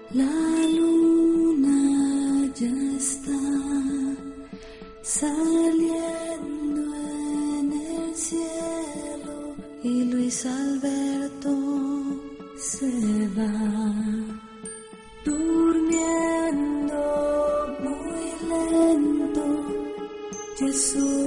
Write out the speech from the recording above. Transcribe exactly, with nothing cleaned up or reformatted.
La luna ya está saliendo en el cielo y Luis Alberto se va durmiendo muy lento. Jesús